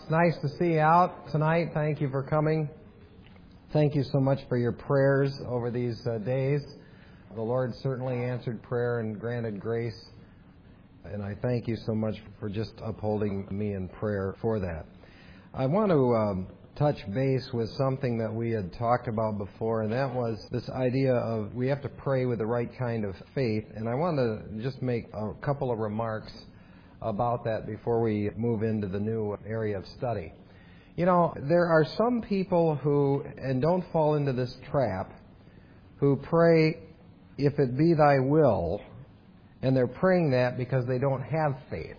It's nice to see you out tonight. Thank you for coming. Thank you so much for your prayers over these days. The Lord certainly answered prayer and granted grace, and I thank you so much for just upholding me in prayer for that. I want to touch base with something that we had talked about before, and that was this idea of we have to pray with the right kind of faith, and I want to just make a couple of remarks about that before we move into the new area of study. You know, there are some people who, and don't fall into this trap, who pray, "If it be thy will," and they're praying that because they don't have faith.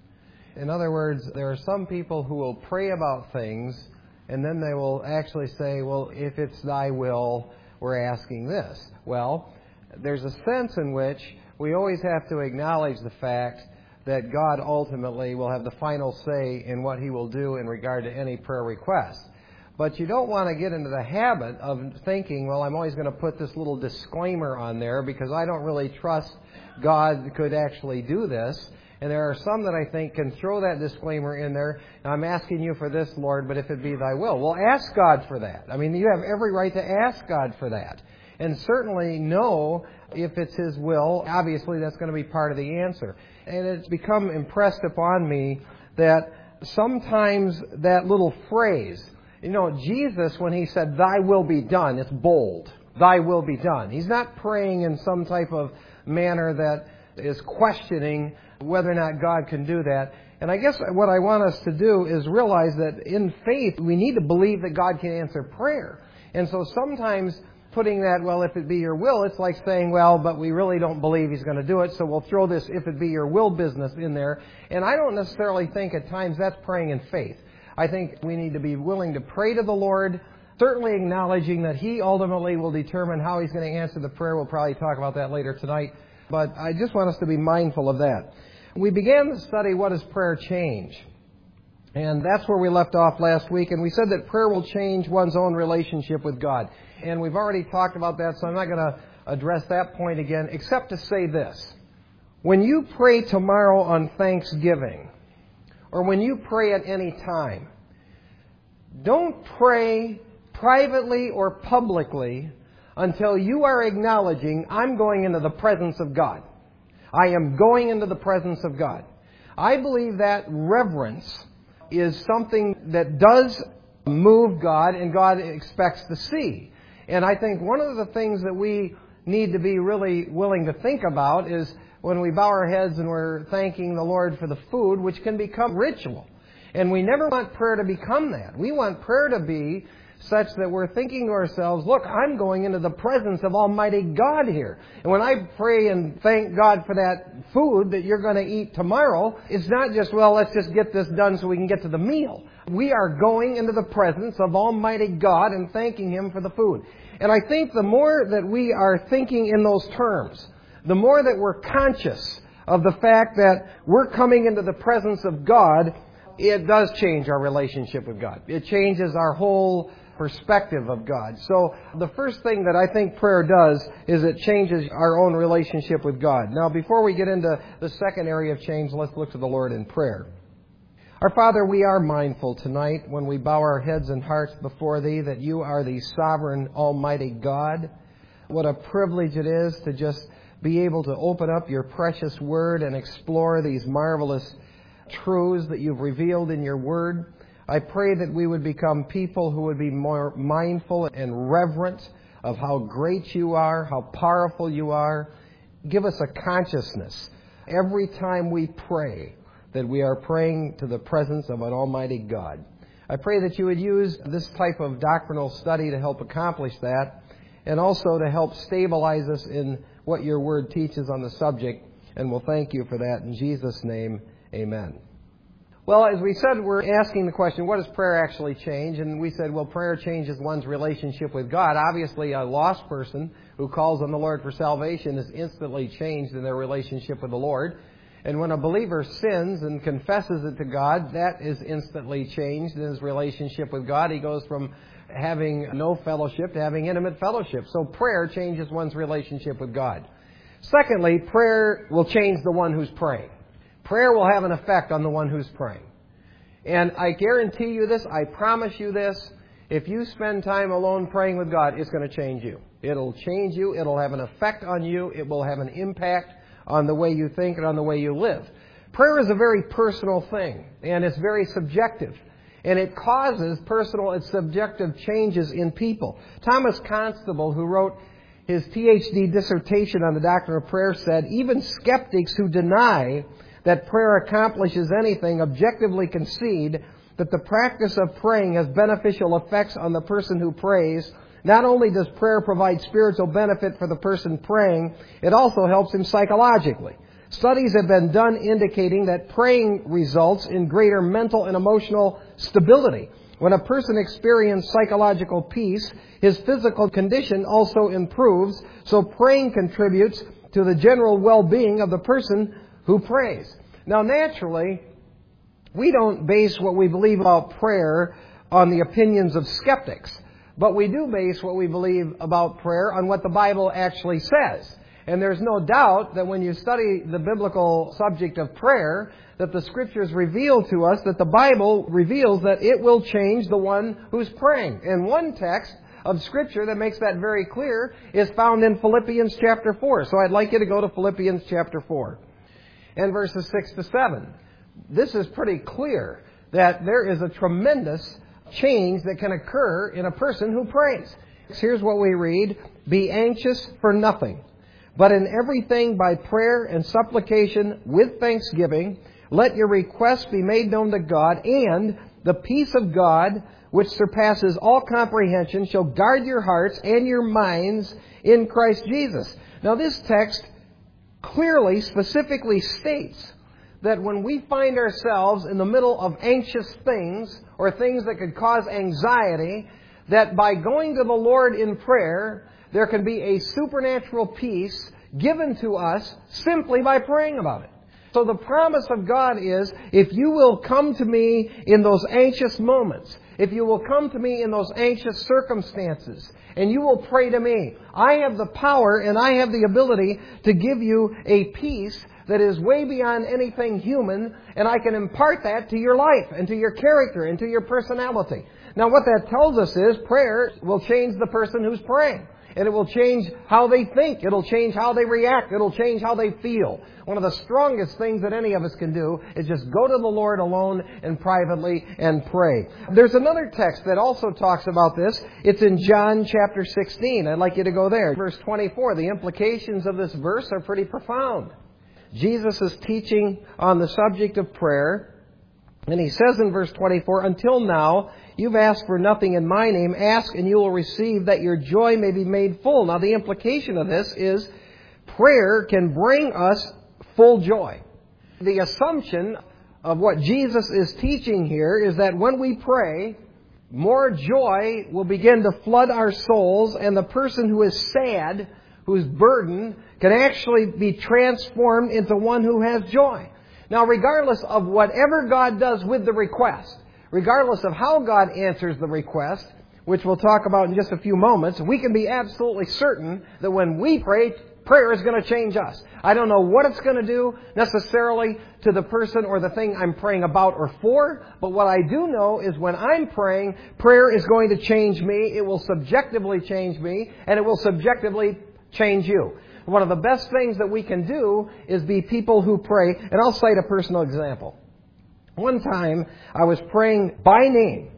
In other words, there are some people who will pray about things, and then they will actually say, "Well, if it's thy will, we're asking this." Well, there's a sense in which we always have to acknowledge the fact that God ultimately will have the final say in what He will do in regard to any prayer request. But you don't want to get into the habit of thinking, well, I'm always going to put this little disclaimer on there because I don't really trust God could actually do this. And there are some that I think can throw that disclaimer in there. I'm asking you for this, Lord, but if it be thy will. Well, ask God for that. I mean, you have every right to ask God for that. And certainly know if it's His will. Obviously, that's going to be part of the answer. And it's become impressed upon me that sometimes that little phrase, you know, Jesus, when He said, "Thy will be done," it's bold. Thy will be done. He's not praying in some type of manner that is questioning whether or not God can do that. And I guess what I want us to do is realize that in faith, we need to believe that God can answer prayer. And so sometimes putting that, "Well, if it be your will," it's like saying, "Well, but we really don't believe He's going to do it, so we'll throw this 'if it be your will' business in there." And I don't necessarily think at times that's praying in faith. I think we need to be willing to pray to the Lord, certainly acknowledging that He ultimately will determine how He's going to answer the prayer. We'll probably talk about that later tonight. But I just want us to be mindful of that. We began to study what does prayer change. And that's where we left off last week. And we said that prayer will change one's own relationship with God. And we've already talked about that, so I'm not going to address that point again, except to say this. When you pray tomorrow on Thanksgiving, or when you pray at any time, don't pray privately or publicly until you are acknowledging, "I'm going into the presence of God. I am going into the presence of God." I believe that reverence is something that does move God and God expects to see. And I think one of the things that we need to be really willing to think about is when we bow our heads and we're thanking the Lord for the food, which can become ritual. And we never want prayer to become that. We want prayer to be such that we're thinking to ourselves, "Look, I'm going into the presence of Almighty God here. And when I pray and thank God for that food that you're going to eat tomorrow, it's not just, well, let's just get this done so we can get to the meal. We are going into the presence of Almighty God and thanking Him for the food." And I think the more that we are thinking in those terms, the more that we're conscious of the fact that we're coming into the presence of God, it does change our relationship with God. It changes our whole perspective of God. So the first thing that I think prayer does is it changes our own relationship with God. Now, before we get into the second area of change, let's look to the Lord in prayer. Our Father, we are mindful tonight when we bow our heads and hearts before Thee that You are the sovereign, almighty God. What a privilege it is to just be able to open up Your precious Word and explore these marvelous truths that You've revealed in Your Word. I pray that we would become people who would be more mindful and reverent of how great You are, how powerful You are. Give us a consciousness every time we pray that we are praying to the presence of an almighty God. I pray that You would use this type of doctrinal study to help accomplish that, and also to help stabilize us in what Your Word teaches on the subject. And we'll thank You for that. In Jesus' name, amen. Well, as we said, we're asking the question, what does prayer actually change? And we said, well, prayer changes one's relationship with God. Obviously, a lost person who calls on the Lord for salvation is instantly changed in their relationship with the Lord. And when a believer sins and confesses it to God, that is instantly changed in his relationship with God. He goes from having no fellowship to having intimate fellowship. So prayer changes one's relationship with God. Secondly, prayer will change the one who's praying. Prayer will have an effect on the one who's praying. And I guarantee you this, I promise you this, if you spend time alone praying with God, it's going to change you. It'll change you. It'll have an effect on you. It will have an impact on the way you think and on the way you live. Prayer is a very personal thing, and it's very subjective. And it causes personal and subjective changes in people. Thomas Constable, who wrote his PhD dissertation on the doctrine of prayer, said, even skeptics who deny that prayer accomplishes anything objectively concede that the practice of praying has beneficial effects on the person who prays. Not only does prayer provide spiritual benefit for the person praying, it also helps him psychologically. Studies have been done indicating that praying results in greater mental and emotional stability. When a person experiences psychological peace, his physical condition also improves, so praying contributes to the general well-being of the person who prays. Now, naturally, we don't base what we believe about prayer on the opinions of skeptics, but we do base what we believe about prayer on what the Bible actually says. And there's no doubt that when you study the biblical subject of prayer, that the Scriptures reveal to us that the Bible reveals that it will change the one who's praying. And one text of Scripture that makes that very clear is found in Philippians chapter 4. So I'd like you to go to Philippians chapter 4 and verses 6 to 7. This is pretty clear that there is a tremendous change that can occur in a person who prays. Here's what we read. Be anxious for nothing, but in everything by prayer and supplication with thanksgiving, let your requests be made known to God, and the peace of God, which surpasses all comprehension, shall guard your hearts and your minds in Christ Jesus. Now this text clearly, specifically states that when we find ourselves in the middle of anxious things, or things that could cause anxiety, that by going to the Lord in prayer, there can be a supernatural peace given to us simply by praying about it. So the promise of God is, if you will come to me in those anxious moments, if you will come to me in those anxious circumstances, and you will pray to me, I have the power and I have the ability to give you a peace that is way beyond anything human, and I can impart that to your life and to your character and to your personality. Now what that tells us is prayer will change the person who's praying. And it will change how they think. It'll change how they react. It'll change how they feel. One of the strongest things that any of us can do is just go to the Lord alone and privately and pray. There's another text that also talks about this. It's in John chapter 16. I'd like you to go there. Verse 24. The implications of this verse are pretty profound. Jesus is teaching on the subject of prayer. And he says in verse 24, until now, you've asked for nothing in my name. Ask and you will receive, that your joy may be made full. Now the implication of this is prayer can bring us full joy. The assumption of what Jesus is teaching here is that when we pray, more joy will begin to flood our souls, and the person who is sad, who's burdened, can actually be transformed into one who has joy. Now, regardless of whatever God does with the request, regardless of how God answers the request, which we'll talk about in just a few moments, we can be absolutely certain that when we pray, prayer is going to change us. I don't know what it's going to do necessarily to the person or the thing I'm praying about or for, but what I do know is when I'm praying, prayer is going to change me. It will subjectively change me, and it will subjectively change you. One of the best things that we can do is be people who pray. And I'll cite a personal example. One time I was praying by name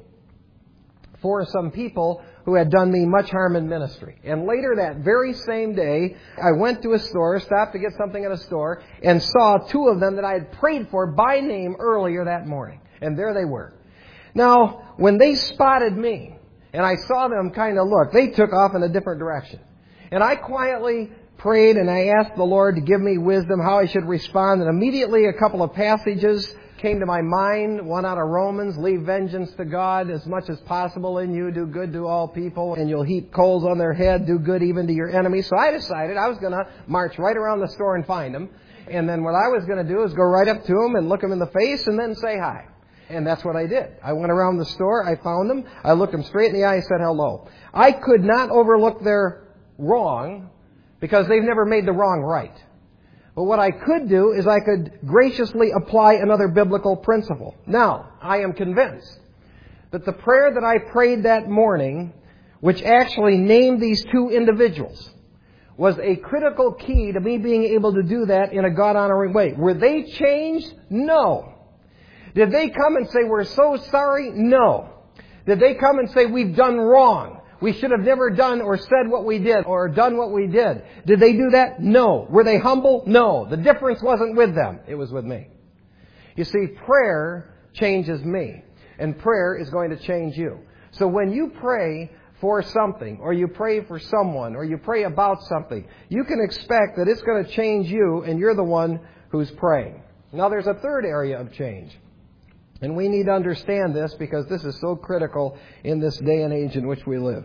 for some people who had done me much harm in ministry. And later that very same day, I went to a store, stopped to get something at a store, and saw two of them that I had prayed for by name earlier that morning. And there they were. Now, when they spotted me, and I saw them kind of look, they took off in a different direction. And I quietly prayed and I asked the Lord to give me wisdom how I should respond. And immediately a couple of passages came to my mind. One out of Romans, leave vengeance to God as much as possible in you. Do good to all people and you'll heap coals on their head. Do good even to your enemies. So I decided I was going to march right around the store and find them. And then what I was going to do is go right up to them and look them in the face and then say hi. And that's what I did. I went around the store. I found them. I looked them straight in the eye and said hello. I could not overlook their wrong, because they've never made the wrong right. But what I could do is I could graciously apply another biblical principle. Now, I am convinced that the prayer that I prayed that morning, which actually named these two individuals, was a critical key to me being able to do that in a God-honoring way. Were they changed? No. Did they come and say, we're so sorry? No. Did they come and say, we've done wrong? We should have never done or said what we did or done what we did. Did they do that? No. Were they humble? No. The difference wasn't with them. It was with me. You see, prayer changes me. And prayer is going to change you. So when you pray for something, or you pray for someone, or you pray about something, you can expect that it's going to change you, and you're the one who's praying. Now there's a third area of change. And we need to understand this because this is so critical in this day and age in which we live.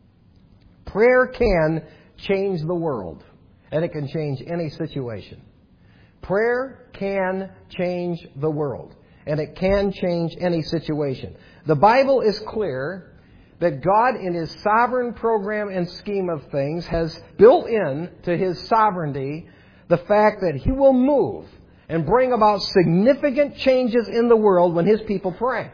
Prayer can change the world, and it can change any situation. Prayer can change the world, and it can change any situation. The Bible is clear that God, in His sovereign program and scheme of things, has built in to His sovereignty the fact that He will move and bring about significant changes in the world when His people pray.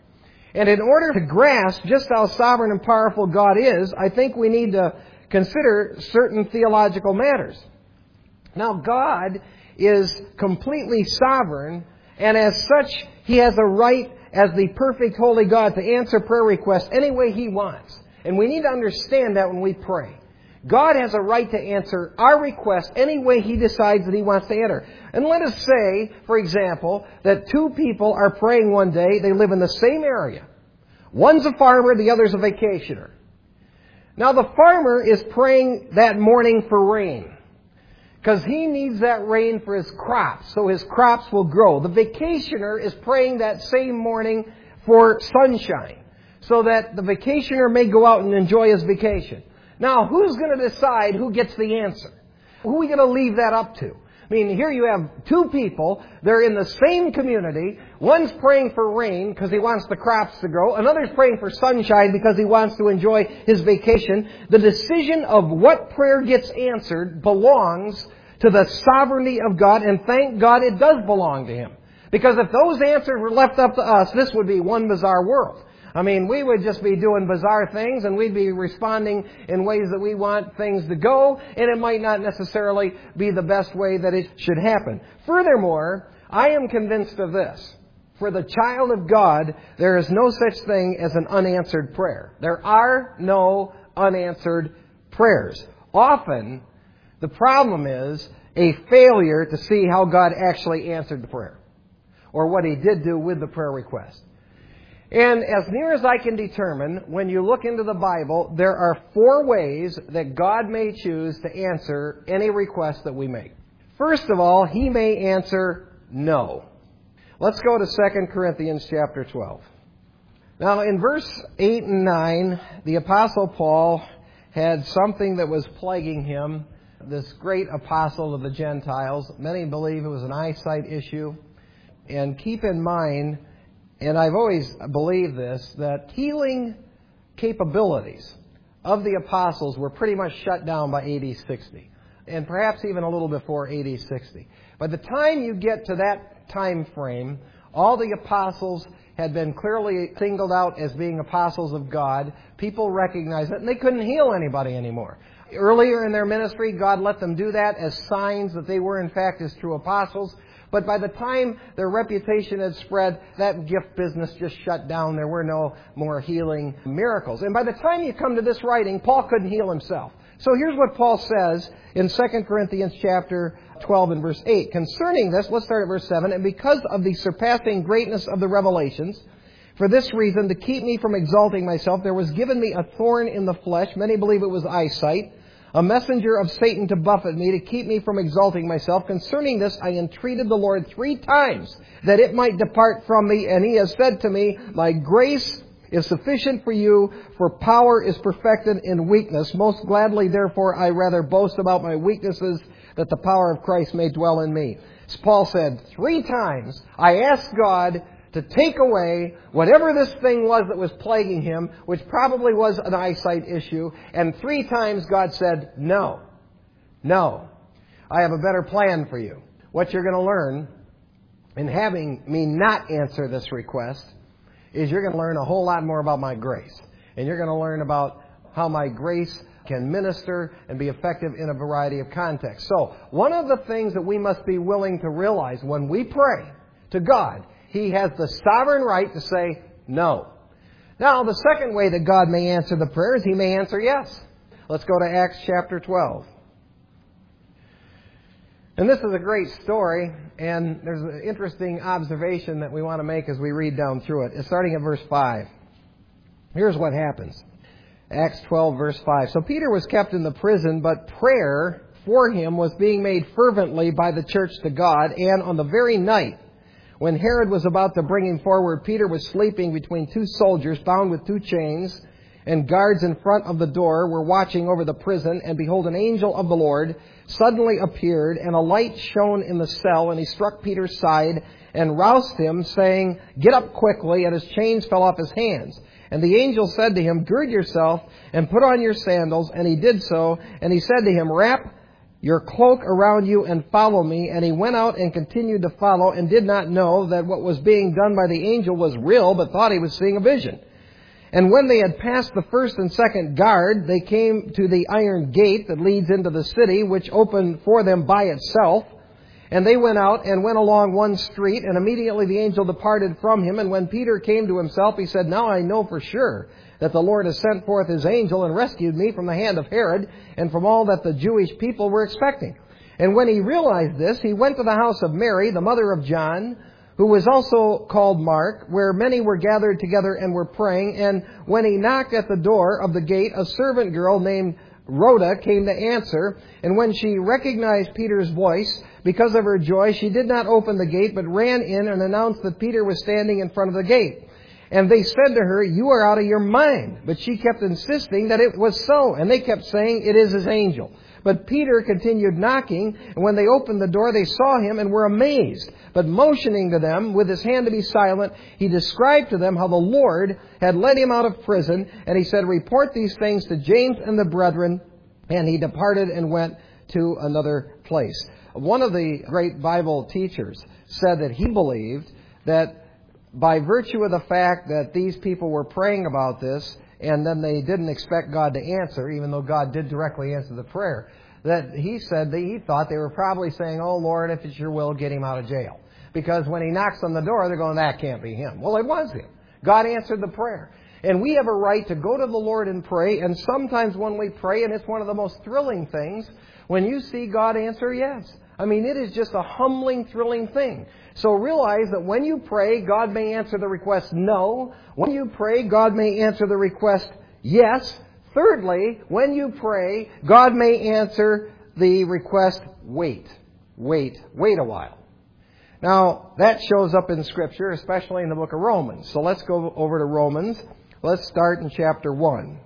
And in order to grasp just how sovereign and powerful God is, I think we need to consider certain theological matters. Now, God is completely sovereign, and as such, He has a right as the perfect holy God to answer prayer requests any way He wants. And we need to understand that when we pray. God has a right to answer our request any way He decides that He wants to enter. And let us say, for example, that two people are praying one day. They live in the same area. One's a farmer, the other's a vacationer. Now the farmer is praying that morning for rain, because he needs that rain for his crops, so his crops will grow. The vacationer is praying that same morning for sunshine, so that the vacationer may go out and enjoy his vacation. Now, who's going to decide who gets the answer? Who are we going to leave that up to? I mean, here you have two people. They're in the same community. One's praying for rain because he wants the crops to grow. Another's praying for sunshine because he wants to enjoy his vacation. The decision of what prayer gets answered belongs to the sovereignty of God, and thank God it does belong to Him. Because if those answers were left up to us, this would be one bizarre world. I mean, we would just be doing bizarre things, and we'd be responding in ways that we want things to go, and it might not necessarily be the best way that it should happen. Furthermore, I am convinced of this. For the child of God, there is no such thing as an unanswered prayer. There are no unanswered prayers. Often, the problem is a failure to see how God actually answered the prayer, or what He did do with the prayer request. And as near as I can determine, when you look into the Bible, there are 4 ways that God may choose to answer any request that we make. First of all, He may answer no. Let's go to 2 Corinthians chapter 12. Now, in verse 8 and 9, the Apostle Paul had something that was plaguing him, this great apostle of the Gentiles. Many believe it was an eyesight issue. And keep in mind, and I've always believed this, that healing capabilities of the apostles were pretty much shut down by AD 60. And perhaps even a little before AD 60. By the time you get to that time frame, all the apostles had been clearly singled out as being apostles of God. People recognized it, and they couldn't heal anybody anymore. Earlier in their ministry, God let them do that as signs that they were in fact His true apostles. But by the time their reputation had spread, that gift business just shut down. There were no more healing miracles. And by the time you come to this writing, Paul couldn't heal himself. So here's what Paul says in 2 Corinthians chapter 12 and verse 8. Concerning this, let's start at verse 7. And because of the surpassing greatness of the revelations, for this reason, to keep me from exalting myself, there was given me a thorn in the flesh. Many believe it was eyesight. A messenger of Satan to buffet me, to keep me from exalting myself. Concerning this, I entreated the Lord 3 times that it might depart from me. And He has said to me, my grace is sufficient for you, for power is perfected in weakness. Most gladly, therefore, I rather boast about my weaknesses, that the power of Christ may dwell in me. As Paul said, 3 times I asked God to take away whatever this thing was that was plaguing him, which probably was an eyesight issue. And 3 times God said, no. No. I have a better plan for you. What you're going to learn in having me not answer this request is you're going to learn a whole lot more about my grace. And you're going to learn about how my grace can minister and be effective in a variety of contexts. So, one of the things that we must be willing to realize when we pray to God, He has the sovereign right to say no. Now, the second way that God may answer the prayer is He may answer yes. Let's go to Acts chapter 12. And this is a great story, and there's an interesting observation that we want to make as we read down through it. It's starting at verse 5. Here's what happens. Acts 12, verse 5. So Peter was kept in the prison, but prayer for him was being made fervently by the church to God. And on the very night when Herod was about to bring him forward, Peter was sleeping between two soldiers bound with two chains, and guards in front of the door were watching over the prison. And behold, an angel of the Lord suddenly appeared, and a light shone in the cell, and he struck Peter's side and roused him, saying, "Get up quickly," and his chains fell off his hands. And the angel said to him, "Gird yourself and put on your sandals." And he did so. And he said to him, "Wrap your cloak around you and follow me." And he went out and continued to follow, and did not know that what was being done by the angel was real, but thought he was seeing a vision. And when they had passed the first and second guard, they came to the iron gate that leads into the city, which opened for them by itself. And they went out and went along one street, and immediately the angel departed from him. And when Peter came to himself, he said, "Now I know for sure that the Lord has sent forth His angel and rescued me from the hand of Herod and from all that the Jewish people were expecting." And when he realized this, he went to the house of Mary, the mother of John, who was also called Mark, where many were gathered together and were praying. And when he knocked at the door of the gate, a servant girl named Rhoda came to answer. And when she recognized Peter's voice, because of her joy, she did not open the gate, but ran in and announced that Peter was standing in front of the gate. And they said to her, "You are out of your mind." But she kept insisting that it was so. And they kept saying, "It is His angel." But Peter continued knocking, and when they opened the door, they saw him and were amazed. But motioning to them with his hand to be silent, he described to them how the Lord had led him out of prison. And he said, "Report these things to James and the brethren." And he departed and went to another place. One of the great Bible teachers said that he believed that by virtue of the fact that these people were praying about this, and then they didn't expect God to answer, even though God did directly answer the prayer, that he said that he thought they were probably saying, "Oh, Lord, if it's your will, get him out of jail." Because when he knocks on the door, they're going, "That can't be him." Well, it was him. God answered the prayer. And we have a right to go to the Lord and pray, and sometimes when we pray, and it's one of the most thrilling things, when you see God answer yes. I mean, it is just a humbling, thrilling thing. So realize that when you pray, God may answer the request no. When you pray, God may answer the request yes. Thirdly, when you pray, God may answer the request wait. Wait a while. Now, that shows up in Scripture, especially in the book of Romans. So let's go over to Romans. Let's start in chapter 1.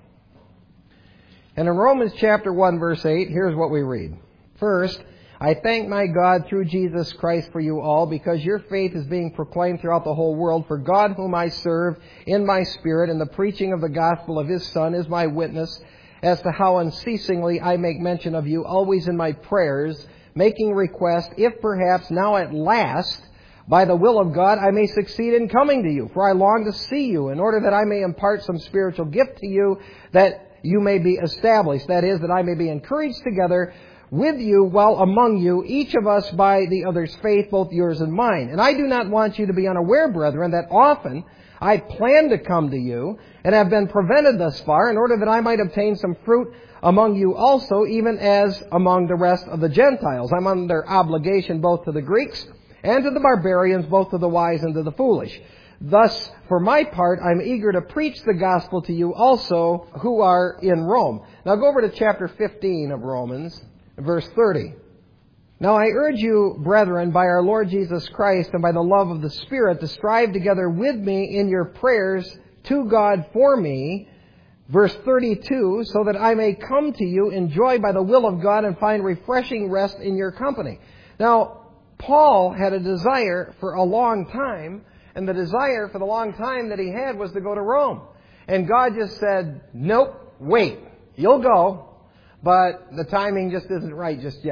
And in Romans chapter 1, verse 8, here's what we read. "First, I thank my God through Jesus Christ for you all, because your faith is being proclaimed throughout the whole world. For God, whom I serve in my spirit in the preaching of the gospel of His Son, is my witness as to how unceasingly I make mention of you, always in my prayers, making request, if perhaps now at last, by the will of God, I may succeed in coming to you. For I long to see you, in order that I may impart some spiritual gift to you, that you may be established. That is, that I may be encouraged together with you while among you, each of us by the other's faith, both yours and mine. And I do not want you to be unaware, brethren, that often I planned to come to you, and have been prevented thus far, in order that I might obtain some fruit among you also, even as among the rest of the Gentiles. I'm under obligation both to the Greeks and to the barbarians, both to the wise and to the foolish. Thus, for my part, I'm eager to preach the gospel to you also who are in Rome." Now go over to chapter 15 of Romans, verse 30. "Now I urge you, brethren, by our Lord Jesus Christ and by the love of the Spirit, to strive together with me in your prayers to God for me." Verse 32, "So that I may come to you in joy by the will of God and find refreshing rest in your company." Now, Paul had a desire for a long time, and the desire for the long time that he had was to go to Rome. And God just said, "Nope, wait, you'll go, but the timing just isn't right just yet."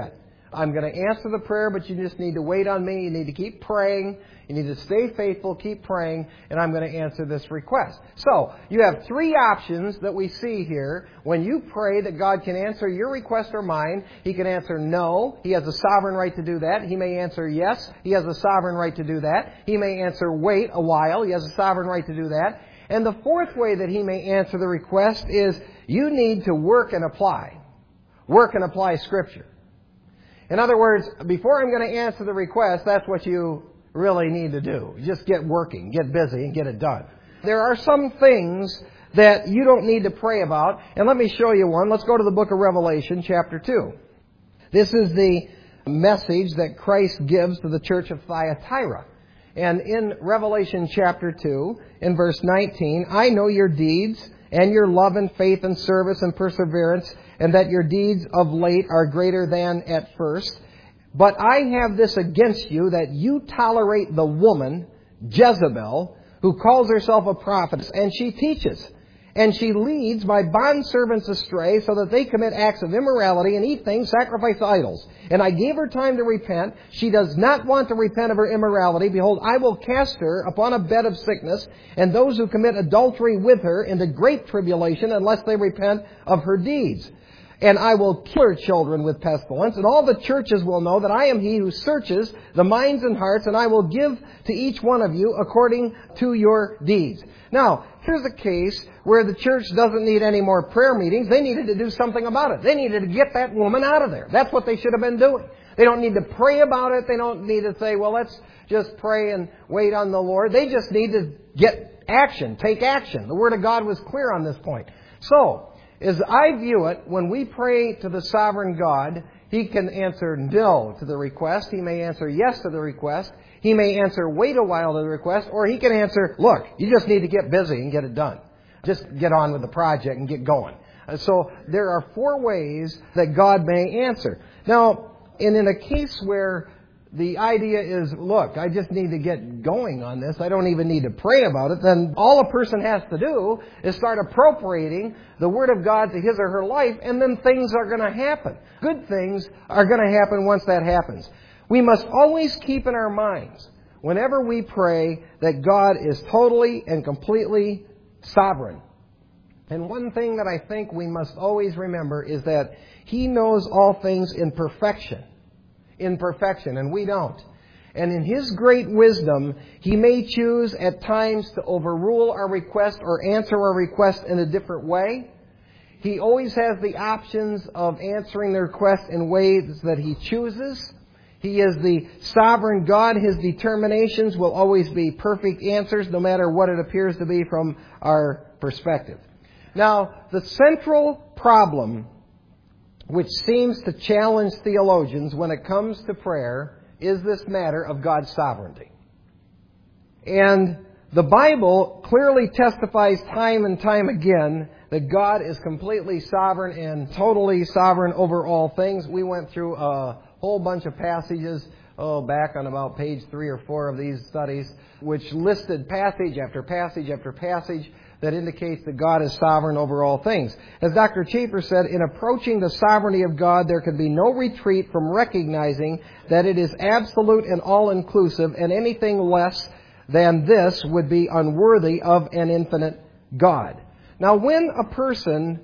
I'm going to answer the prayer, but you just need to wait on me. You need to keep praying. You need to stay faithful, keep praying, and I'm going to answer this request. So, you have three options that we see here. When you pray that God can answer your request or mine, He can answer no. He has a sovereign right to do that. He may answer yes. He has a sovereign right to do that. He may answer wait a while. He has a sovereign right to do that. And the fourth way that He may answer the request is you need to work and apply. Work and apply Scripture. In other words, before I'm going to answer the request, that's what you really need to do. Just get working, get busy, and get it done. There are some things that you don't need to pray about, and let me show you one. Let's go to the book of Revelation, chapter 2. This is the message that Christ gives to the church of Thyatira. And in Revelation chapter 2, in verse 19, I know your deeds, and your love and faith and service and perseverance, and that your deeds of late are greater than at first. But I have this against you, that you tolerate the woman, Jezebel, who calls herself a prophetess, and she teaches. And she leads my bondservants astray, so that they commit acts of immorality and eat things sacrificed to idols. And I gave her time to repent. She does not want to repent of her immorality. Behold, I will cast her upon a bed of sickness, and those who commit adultery with her into great tribulation, unless they repent of her deeds. And I will kill her children with pestilence, and all the churches will know that I am He who searches the minds and hearts, and I will give to each one of you according to your deeds. Now, here's a case where the church doesn't need any more prayer meetings. They needed to do something about it. They needed to get that woman out of there. That's what they should have been doing. They don't need to pray about it. They don't need to say, well, let's just pray and wait on the Lord. They just need to get action, take action. The Word of God was clear on this point. So, as I view it, when we pray to the sovereign God, He can answer no to the request. He may answer yes to the request. He may answer wait a while to the request. Or He can answer, look, you just need to get busy and get it done. Just get on with the project and get going. So there are four ways that God may answer. Now, in a case where the idea is, look, I just need to get going on this. I don't even need to pray about it. Then all a person has to do is start appropriating the Word of God to his or her life, and then things are going to happen. Good things are going to happen once that happens. We must always keep in our minds, whenever we pray, that God is totally and completely sovereign. And one thing that I think we must always remember is that He knows all things in perfection. And we don't. And in His great wisdom, He may choose at times to overrule our request or answer our request in a different way. He always has the options of answering the request in ways that He chooses. He is the sovereign God. His determinations will always be perfect answers, no matter what it appears to be from our perspective. Now, the central problem which seems to challenge theologians when it comes to prayer is this matter of God's sovereignty. And the Bible clearly testifies time and time again that God is completely sovereign and totally sovereign over all things. We went through a whole bunch of passages, back on about page 3 or 4 of these studies, which listed passage after passage after passage that indicates that God is sovereign over all things. As Dr. Chafer said, in approaching the sovereignty of God, there can be no retreat from recognizing that it is absolute and all-inclusive, and anything less than this would be unworthy of an infinite God. Now, when a person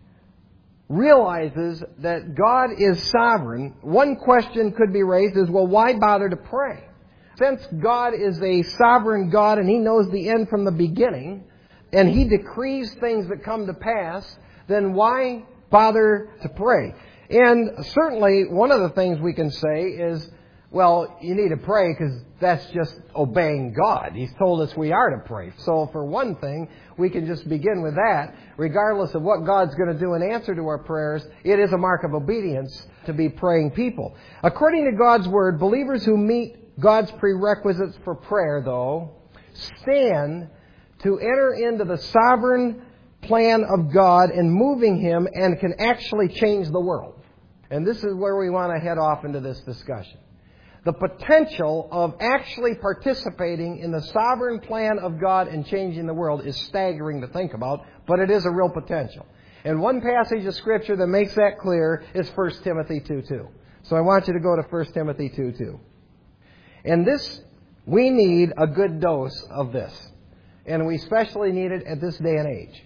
realizes that God is sovereign, one question could be raised is, well, why bother to pray? Since God is a sovereign God and He knows the end from the beginning, and He decrees things that come to pass, then why bother to pray? And certainly one of the things we can say is, well, you need to pray because that's just obeying God. He's told us we are to pray. So for one thing, we can just begin with that. Regardless of what God's going to do in answer to our prayers, it is a mark of obedience to be praying people. According to God's Word, believers who meet God's prerequisites for prayer, though, stand to enter into the sovereign plan of God and moving Him, and can actually change the world. And this is where we want to head off into this discussion. The potential of actually participating in the sovereign plan of God and changing the world is staggering to think about, but it is a real potential. And one passage of Scripture that makes that clear is 1 Timothy 2:2. So I want you to go to 1 Timothy 2:2. And this, we need a good dose of this. And we especially need it at this day and age.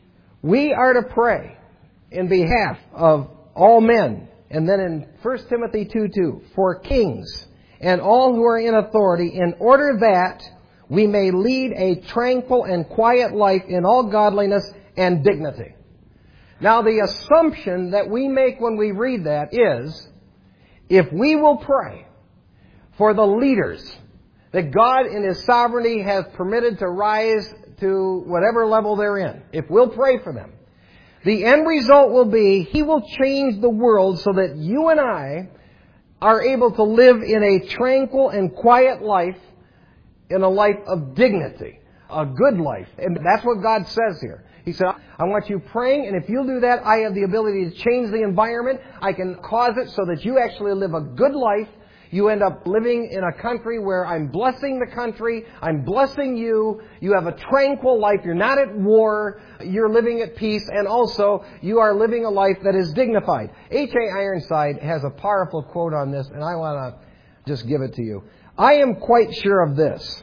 We are to pray in behalf of all men. And then in 1 Timothy 2:2, for kings and all who are in authority, in order that we may lead a tranquil and quiet life in all godliness and dignity. Now the assumption that we make when we read that is, if we will pray for the leaders that God in His sovereignty has permitted to rise to whatever level they're in, if we'll pray for them, the end result will be He will change the world so that you and I are able to live in a tranquil and quiet life, in a life of dignity, a good life. And that's what God says here. He said, I want you praying, and if you'll do that, I have the ability to change the environment. I can cause it so that you actually live a good life. You end up living in a country where I'm blessing the country, I'm blessing you, you have a tranquil life, you're not at war, you're living at peace, and also you are living a life that is dignified. H.A. Ironside has a powerful quote on this, and I want to just give it to you. I am quite sure of this.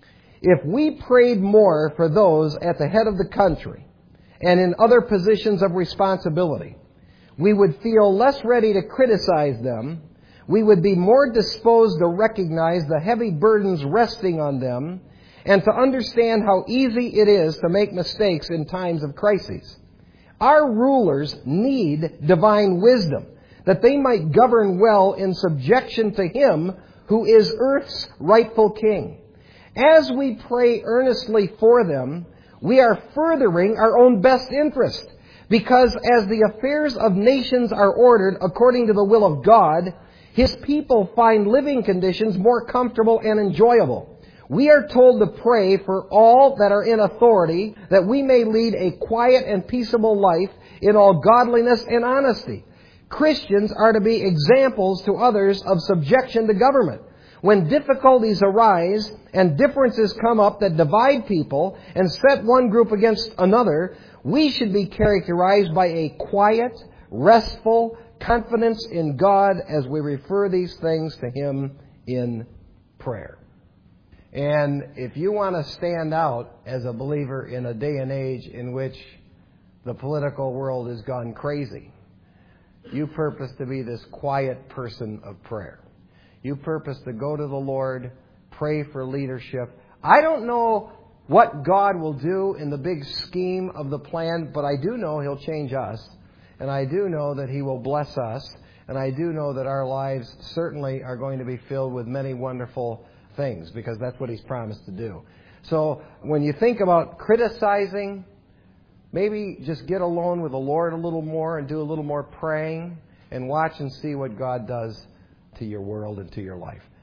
If we prayed more for those at the head of the country and in other positions of responsibility, we would feel less ready to criticize them. We would be more disposed to recognize the heavy burdens resting on them and to understand how easy it is to make mistakes in times of crises. Our rulers need divine wisdom that they might govern well in subjection to Him who is earth's rightful king. As we pray earnestly for them, we are furthering our own best interest, because as the affairs of nations are ordered according to the will of God, His people find living conditions more comfortable and enjoyable. We are told to pray for all that are in authority, that we may lead a quiet and peaceable life in all godliness and honesty. Christians are to be examples to others of subjection to government. When difficulties arise and differences come up that divide people and set one group against another, we should be characterized by a quiet, restful confidence in God as we refer these things to Him in prayer. And if you want to stand out as a believer in a day and age in which the political world has gone crazy, you purpose to be this quiet person of prayer. You purpose to go to the Lord, pray for leadership. I don't know what God will do in the big scheme of the plan, but I do know He'll change us. And I do know that He will bless us. And I do know that our lives certainly are going to be filled with many wonderful things, because that's what He's promised to do. So when you think about criticizing, maybe just get alone with the Lord a little more and do a little more praying and watch and see what God does to your world and to your life.